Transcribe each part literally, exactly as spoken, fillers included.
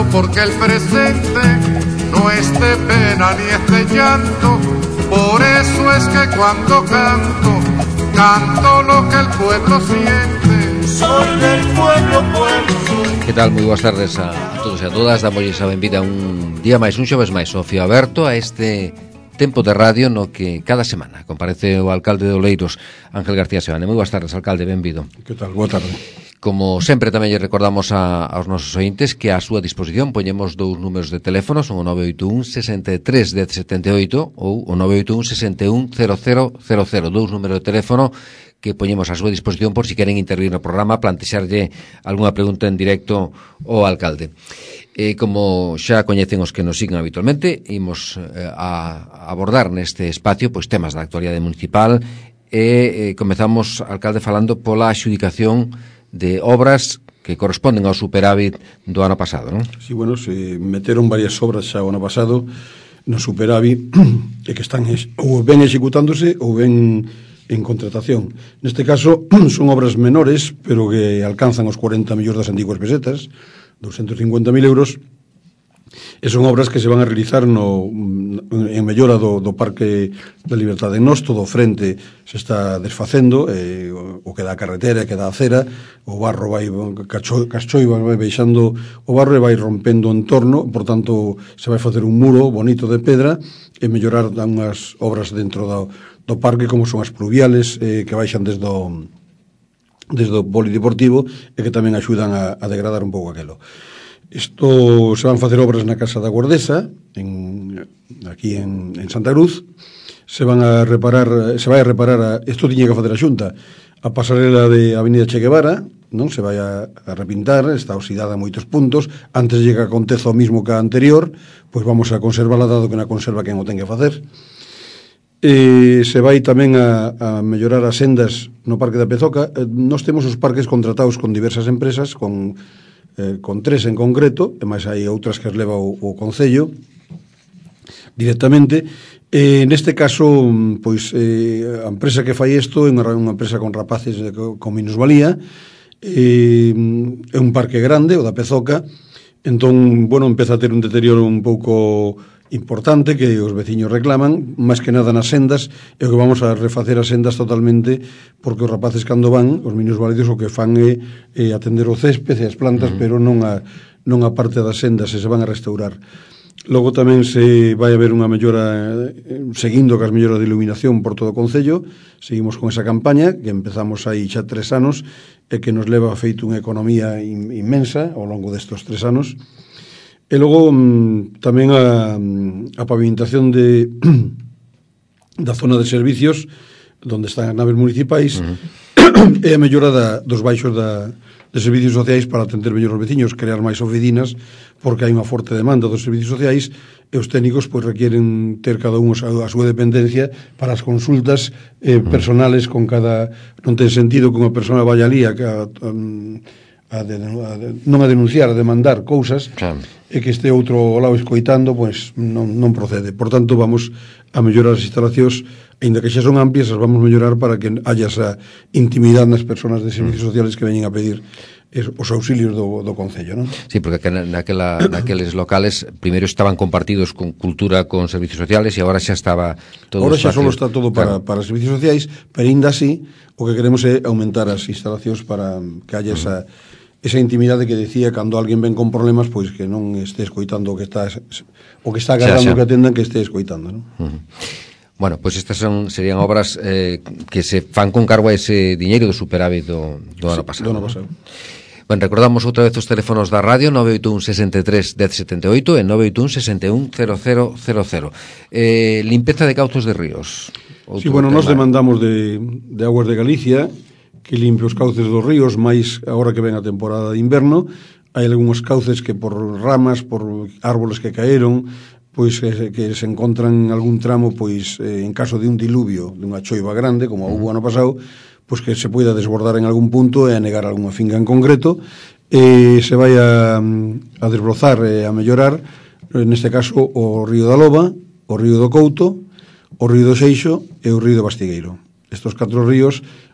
porque el presente no es de pena ni es de llanto. Por eso es que cuando canto, canto lo que el pueblo siente. Soy del pueblo, pueblo soy. Que tal? Moi boas tardes a, a todos e a todas. Damosles a benvida un día máis, un xoves máis, o fío aberto a este tempo de radio no que cada semana comparece o alcalde de Oleiros, Ángel García Seoane. Moi boas tardes, alcalde, benvido. Que tal? Boa tarde. Como sempre tamén lle recordamos a, aos nosos ointes que a súa disposición poñemos dous números de teléfono, son o nove oito un, sesenta e tres, dez setenta e oito ou o nove oito un, sesenta e un, cero cero cero cero, dous números de teléfono que poñemos a súa disposición por si queren intervir no programa, plantexarlle algunha pregunta en directo ao alcalde. E como xa coñecen os que nos siguen habitualmente, imos eh, a abordar neste espacio pois temas da actualidade municipal e eh, comezamos, alcalde, falando pola adxudicación de obras que corresponden ao superávit do ano pasado, non? Sí, bueno, se meteron varias obras xa o ano pasado no superávit e que están ou ben executándose ou ben en contratación. Neste caso son obras menores, pero que alcanzan os cuarenta millóns das antiguas pesetas, doscientos cincuenta mil euros, e son obras que se van a realizar no, en mellora do, do Parque da Libertade. En Nos todo o frente se está desfacendo, eh, o, o que dá a carretera, que dá a acera, o barro vai, cacho, cachoiva vai baixando o barro e vai rompendo o entorno, por tanto se vai facer un muro bonito de pedra e mellorar unhas obras dentro do, do parque, como son as pluviales, eh, que baixan desde o, desde o polideportivo e que tamén axudan a, a degradar un pouco aquelo. Isto se van facer obras na Casa da Guardesa, en, aquí en, en Santa Cruz. Se van a reparar, se vai a reparar, a, isto tiña que facer a Xunta, a pasarela de Avenida Che Guevara, non se vai a, a repintar, está oxidada en moitos puntos. Antes de que aconteza o mismo que a anterior, pois vamos a conservala, dado que na conserva quen o ten que facer. E se vai tamén a, a mellorar as sendas no Parque da Pezoca. Nós temos os parques contratados con diversas empresas, con Eh, con tres en concreto, e máis hai outras que as leva o, o Concello directamente. E neste caso, pois eh, a empresa que fai isto é unha, unha empresa con rapaces de, con minusvalía, eh, é un parque grande, o da Pezoca. Entón, bueno, empeza a ter un deterioro un pouco importante que os veciños reclaman, máis que nada nas sendas, e o que vamos a refacer as sendas totalmente, porque os rapaces cando van, os minusválidos, o que fan é, é atender o césped e as plantas, uh-huh. pero non a, non a parte das sendas, e se van a restaurar. Logo tamén se vai haber unha mellora, eh, seguindo cas melloras de iluminación por todo o Concello. Seguimos con esa campaña que empezamos aí xa tres anos e que nos leva feito unha economía in, inmensa ao longo destes tres anos. E logo tamén a, a pavimentación de da zona de servicios donde están as naves municipais, uh-huh. e a mellora da, dos baixos da, de servicios sociais para atender mellor os veciños, crear máis oficinas, porque hai unha forte demanda dos servicios sociais e os técnicos pois requieren ter cada un a súa dependencia para as consultas eh, personales con cada... Non ten sentido que unha persona vaya ali a, a, a, de, a de, non a denunciar, a demandar cousas, claro, e que este outro ao lado escoitando, pois non, non procede. Por tanto, vamos a mellorar as instalacións, aínda que xa son amplias, as vamos mellorar para que haya esa intimidade nas persoas de servicios sociales que veñen a pedir os auxilios do, do Concello, non? Sí, porque naquela, naqueles locales primeiro estaban compartidos con cultura, con servicios sociales, e agora xa estaba todo... Agora xa só está todo para, claro, para servicios sociais, pero ainda así o que queremos é aumentar as instalacións para que haya esa... esa intimidade que decía, cando alguén ven con problemas, pois que non este escoitando o que está o que está agardando que atendan, que este escoitando, non? Uh-huh. Bueno, pois pues estas son serían obras eh, que se fan con cargo a ese diñeiro do superávit do, do ano pasado. Do ano pasado. Ben, recordamos outra vez os teléfonos da radio, nove oito un, sesenta e tres, dez setenta e oito e nove oito un, sesenta e un, cero cero cero cero. Eh, limpeza de cautos de ríos. Sí, bueno, nos demandamos de, de Aguas de Galicia que limpie os cauces dos ríos, máis agora que ven a temporada de inverno. Hai algúns cauces que por ramas, por árboles que caeron, pois que, que se encontran en algún tramo, pois eh, en caso de un diluvio, de unha choiva grande, como hubo ano pasado, pois que se poida desbordar en algún punto e anegar algunha finca en concreto, e se vai a, a desbrozar e a mellorar, neste caso, o río da Loba, o río do Couto, o río do Seixo e o río do Bastigueiro. Estos catro ríos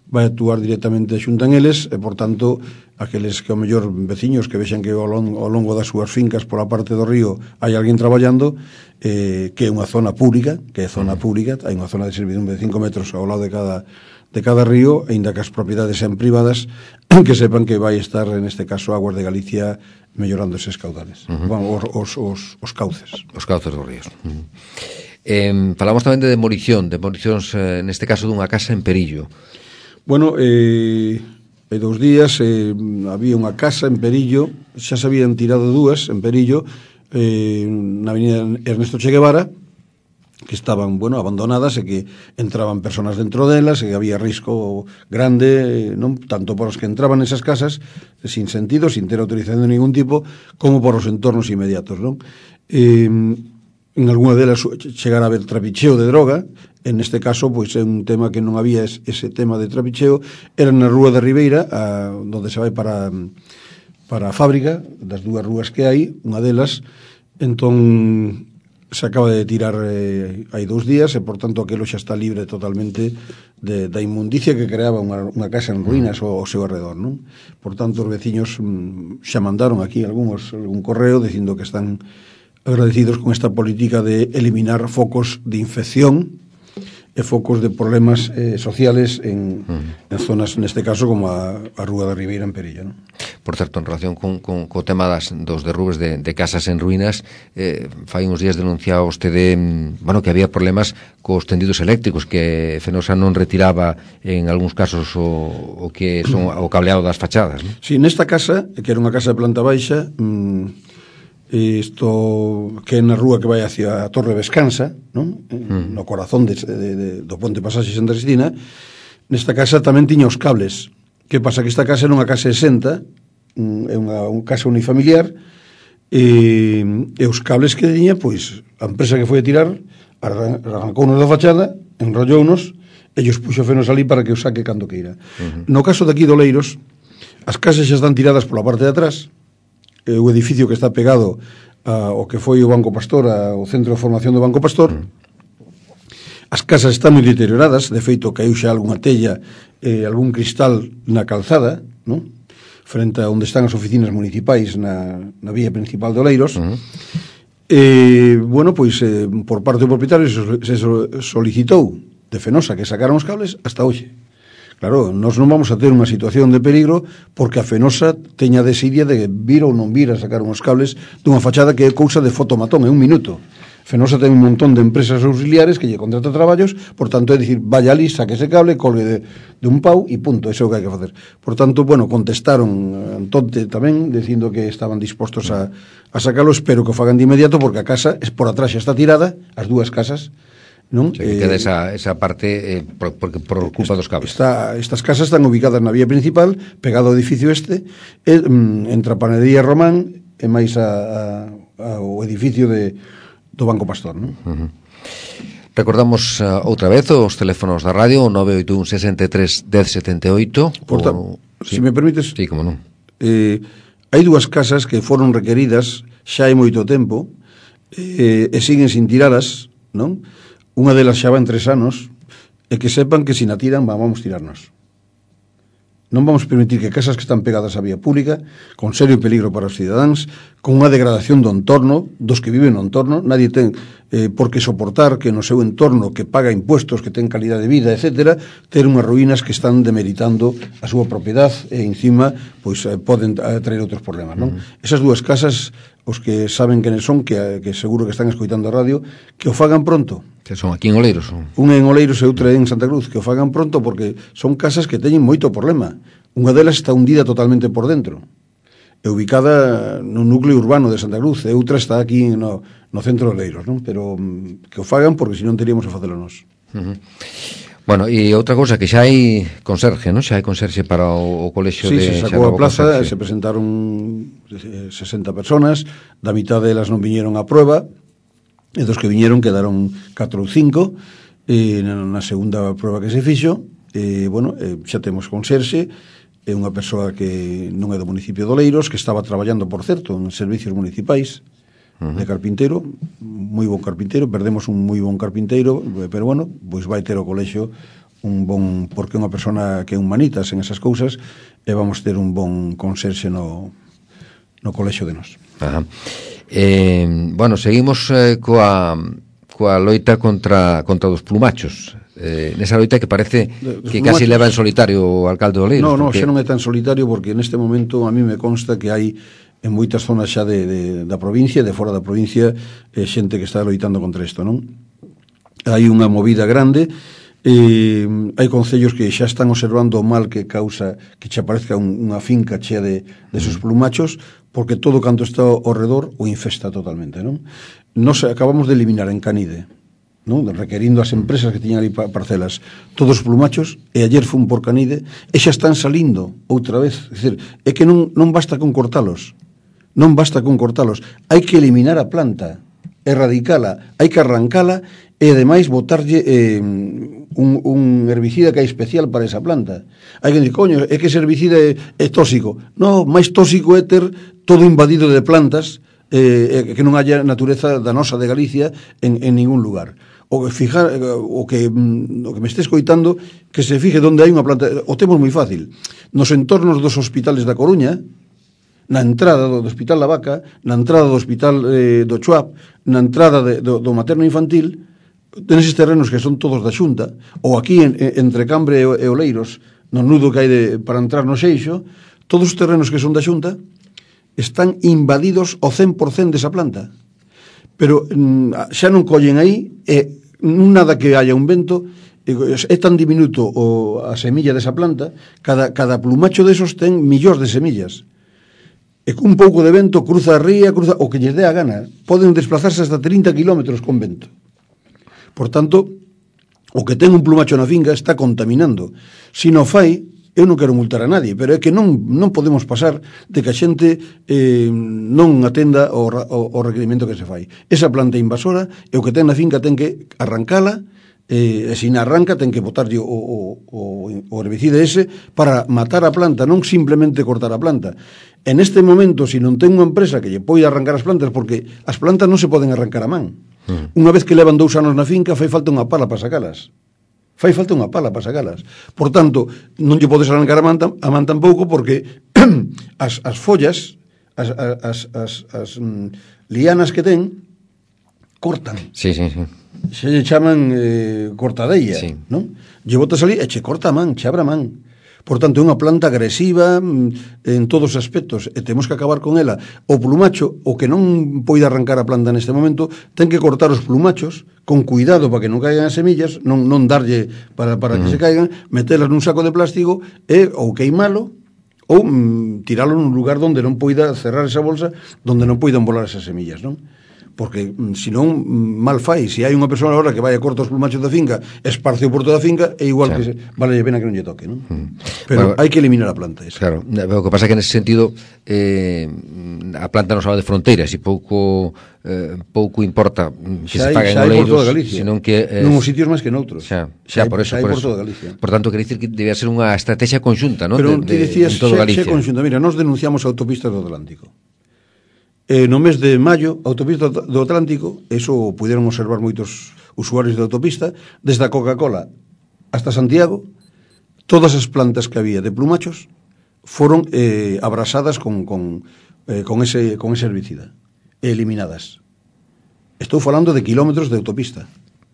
vai actuar directamente xunta en eles, e, por tanto, aqueles que, ao mellor, veciños que vexan que ao longo, ao longo das súas fincas pola parte do río hai alguén traballando, eh, que é unha zona pública, que é zona pública, hai unha zona de servidumbre de cinco metros ao lado de cada de cada río, aínda que as propiedades sean privadas, que sepan que vai estar, neste caso, Aguas de Galicia mellorando eses caudales, uh-huh. bueno, os, os, os, os cauces. Os cauces dos ríos. Uh-huh. Eh, falamos tamén de demolición, demolicións, eh, neste caso, dunha casa en Perillo. Bueno, eh, hai dous días eh, había unha casa en Perillo, xa se habían tirado dúas en Perillo, eh, na avenida Ernesto Che Guevara, que estaban, bueno, abandonadas e que entraban personas dentro delas e que había risco grande, non tanto por os que entraban nesas casas sin sentido, sin ter autorización de ningún tipo, como por os entornos inmediatos, non? Eh, en algunha delas chegar a haber trapicheo de droga, en este caso, pois é un tema que non había ese tema de trapicheo, era na Rúa de Ribeira, a, onde se vai para para a fábrica, das dúas rúas que hai, unha delas, entón se acaba de tirar eh, hai dous días e, por tanto, aquilo xa está libre totalmente de, da inmundicia que creaba unha, unha casa en ruínas ao, ao seu arredor, non? Por tanto, os veciños mm, xa mandaron aquí algúns, algún correo dicindo que están agradecidos con esta política de eliminar focos de infección e focos de problemas eh, sociales en, uh-huh. en zonas, neste caso, como a, a Rúa da Ribeira en Perilla, non? Por certo, en relación con, con co tema das, dos derrubes de, de casas en ruínas, eh, fai uns días denunciaba vostede, bueno, que había problemas cos tendidos eléctricos, que Fenosa non retiraba en algúns casos o, o que son o cableado das fachadas, non? Si, sí, nesta casa, que era unha casa de planta baixa, mmm, isto que é na rúa que vai hacia a Torre Vescansa, non? Mm. No corazón de, de, de, do Ponte Pasaxe Santa Cristina, nesta casa tamén tiña os cables. Que pasa? Que esta casa era unha casa exenta, é unha, unha casa unifamiliar, e, e os cables que tiña, pois, a empresa que foi a tirar arrancounos da fachada, enrollounos, e os puxo fenos ali para que os saque cando queira. Uh-huh. No caso de aquí do Leiros, as casas xa están tiradas pola parte de atrás, o edificio que está pegado ao que foi o Banco Pastor, ao centro de formación do Banco Pastor. As casas están moi deterioradas, de feito caiu xa algunha tella e eh, algún cristal na calzada, non? Frente a onde están as oficinas municipais na, na vía principal de Oleiros. Uh-huh. E, bueno, pois eh, por parte do propietario se, se solicitou de Fenosa que sacaran os cables hasta hoxe. Claro, nós non vamos a ter unha situación de peligro porque a Fenosa teña desidia de vir ou non vir a sacar uns cables dunha fachada que é cousa de fotomatón, é un minuto. Fenosa ten un montón de empresas auxiliares que lle contrata traballos, por tanto, é dicir, vaya ali, saque ese cable, colgue de, de un pau e punto, eso é o que hai que facer. Por tanto, bueno, contestaron Antonte tamén, dicindo que estaban dispostos a, a sacalo, espero que o fagan de inmediato porque a casa, es por atrás xa está tirada, as dúas casas, non? O sea, que queda esa, esa parte eh, por, por, por culpa dos cables. Está, estas casas están ubicadas na vía principal, pegado ao edificio este, e, mm, entre a panadería Román e máis a, a, ao edificio de, do Banco Pastor, non? Uh-huh. Recordamos uh, outra vez os teléfonos da radio, o nove oito un, sesenta e tres, dez, setenta e oito. Porta, o... Si sí. me permites... Sí, como non. Eh, hai dúas casas que foron requeridas xa hai moito tempo eh, e siguen sin tiradas, non? Unha delas xa va en tres anos, e que sepan que se na tiran, vamos tirarnos. Non vamos permitir que casas que están pegadas á vía pública, con serio peligro para os cidadáns, con unha degradación do entorno, dos que viven no entorno, nadie ten eh, por que soportar que no seu entorno, que paga impuestos, que ten calidad de vida, etcétera, ter unhas ruínas que están demeritando a súa propiedade e, encima, pois, eh, poden traer outros problemas, non? Uh-huh. Esas dúas casas, os que saben quenes son, que, que seguro que están escoitando a radio, que o fagan pronto. Que son aquí en Oleiros? Son? Unha en Oleiros e outra en Santa Cruz, que o fagan pronto porque son casas que teñen moito problema. Unha delas está hundida totalmente por dentro, é ubicada no núcleo urbano de Santa Cruz, e outra está aquí no, no centro de Oleiros, non? Pero que o fagan porque senón teríamos a facelo nós. Uh-huh. Bueno, e outra cousa, que xa hai conserje, non? Xa hai conserje para o, o colexio sí, de... Sí, se sacou a plaza, conserje. Se presentaron sesenta personas, da mitad delas non viñeron a prueba, e dos que viñeron quedaron catro ou cinco, e na segunda prueba que se fixo, e, bueno, e, xa temos conserxe, é unha persoa que non é do municipio de Oleiros, que estaba traballando, por certo, en servicios municipais, uh-huh. de carpinteiro, moi bon carpinteiro, perdemos un moi bon carpinteiro, pero bueno, pois vai ter o colexio un bon, porque unha persona que é un manitas en esas cousas, e vamos ter un bon conserxe no, no colexo de nós. Ajá. Eh, bueno, seguimos eh, coa, coa loita contra, contra os plumachos. Eh, nesa loita que parece que casi leva en solitario o alcalde de Oleiros. No, no, porque... xa non é tan solitario, porque neste momento a mí me consta que hai en moitas zonas xa de, de, da provincia, de fora da provincia, eh, xente que está loitando contra isto, non? Hai unha movida grande. Eh, hai concellos que xa están observando o mal que causa que che aparezca un, unha finca chea de, de esos plumachos, porque todo canto está ao redor o infesta totalmente, non? Nos acabamos de eliminar en Canide, non? Requerindo as empresas que tiñan ali parcelas todos os plumachos, e ayer fun por Canide e xa están salindo outra vez. É dicir, é que non, non basta con cortalos, non basta con cortalos, hai que eliminar a planta, erradicala, hai que arrancala, e ademais botarlle eh, un, un herbicida que hai especial para esa planta. Hai que dicir, coño, é que ese herbicida é, é tóxico. No, máis tóxico é ter todo invadido de plantas, eh, que non haya natureza da nosa de Galicia en, en ningún lugar. O que fijar, o que, o que me este escoitando, que se fije onde hai unha planta. O temos moi fácil. Nos entornos dos hospitales da Coruña, na entrada do, do Hospital da Vaca, na entrada do Hospital eh, do Chuap, na entrada de, do, do materno infantil, tenes terrenos que son todos da Xunta, ou aquí en, entre Cambre e Oleiros, no nudo que hai de, para entrar no Seixo, todos os terrenos que son da Xunta están invadidos ao cen por cento desa planta. Pero xa non collen aí, e nada que haya un vento, é tan diminuto o, a semilla desa planta, cada, cada plumacho desos ten millóns de semillas. E cun pouco de vento cruza a ría, cruza o que lles dé a gana. Poden desplazarse hasta trinta kilómetros con vento. Por tanto, o que ten un plumacho na finca está contaminando. Se non fai, eu non quero multar a nadie, pero é que non, non podemos pasar de que a xente eh, non atenda o, o, o requerimento que se fai. Esa planta invasora, e o que ten na finca ten que arrancala, eh, e se non arranca ten que botarlle o, o, o, o herbicida ese para matar a planta, non simplemente cortar a planta. En este momento, se non ten unha empresa que lle poida arrancar as plantas, porque as plantas non se poden arrancar a man. Mm. Unha vez que levan dous anos na finca, fai falta unha pala para sacalas. Fai falta unha pala para sacalas. Por tanto, non lle podes arrancar a man, a man tampouco, porque as, as follas, as, as, as, as mm, lianas que ten, cortan. Sí, sí, sí. Se lle chaman eh, cortadella, sí. Non? Lle botas ali e che corta a man, che abra a man. Por tanto, é unha planta agresiva en todos os aspectos, e temos que acabar con ela. O plumacho, o que non poida arrancar a planta neste momento, ten que cortar os plumachos con cuidado para que non caigan as semillas, non, non darlle para, para que uh-huh. se caigan, metelas nun saco de plástico e ou queimalo ou mm, tiralo nun lugar onde non poida cerrar esa bolsa, onde non poidan volar esas semillas, non? Porque, senón, mal fai. Se hai unha persona agora que vai a cortar os plumachos da finca, esparceu por toda a finca, é igual claro. que se, vale a pena que non lle toque, non? Mm. Pero bueno, hai que eliminar a planta esa. Claro, o que pasa é que nese sentido eh, a planta non sabe de fronteiras e pouco eh, pouco importa que se pague en Oleiros, senón que eh, non os sitios máis que noutros. Xa, xa, xa por eso, por, por eso. toda Galicia. Por tanto, quer dicir que debe ser unha estrategia conxunta, non? Pero de, ti decías en todo xe, Galicia. xe conxunta. Mira, nós denunciamos autopistas do Atlántico. Eh, no mes de maio, autopista do Atlántico, eso puderon observar moitos usuarios de autopista, desde a Coca-Cola hasta Santiago, todas as plantas que había de plumachos foron eh, abrasadas con, con, eh, con, ese, con ese herbicida, e eliminadas. Estou falando de kilómetros de autopista.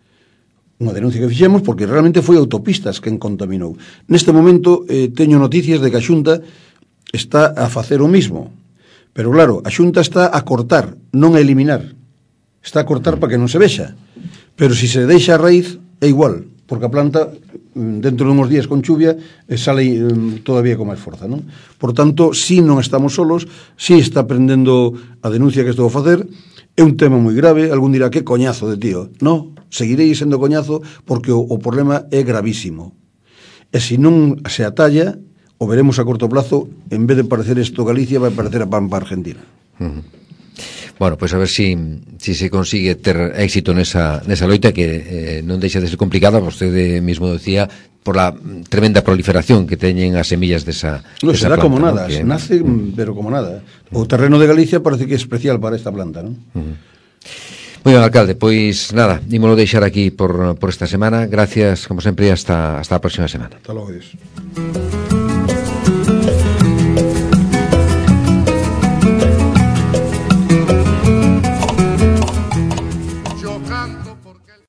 Unha denuncia que fixemos porque realmente foi autopistas quen contaminou. Neste momento eh, teño noticias de que a Xunta está a facer o mismo. Pero claro, a Xunta está a cortar, non a eliminar. Está a cortar para que non se vexa. Pero se se deixa a raíz, é igual, porque a planta, dentro de uns días con chuvia, sale todavía con máis forza, non? Por tanto, si non estamos solos, si está prendendo a denuncia que estou a facer, é un tema moi grave, algún dirá, que coñazo de tío. Non, seguirei sendo coñazo porque o, o problema é gravísimo. E se non se atalla, o veremos a corto plazo, en vez de parecer esto Galicia, vai parecer a Pampa Argentina. Uh-huh. Bueno, pois pues a ver si, si se consigue ter éxito nesa, nesa loita que eh, non deixa de ser complicada, vostede mesmo decía, por la tremenda proliferación que teñen as semillas desa, no, desa será planta. Como nada, ¿no? Que... nace, pero como nada. O terreno de Galicia parece que é especial para esta planta, non? Uh-huh. Moi ben, alcalde, pois nada, ímolo deixar aquí por, por esta semana. Gracias, como sempre, e hasta, hasta a próxima semana. Hasta logo, Dios.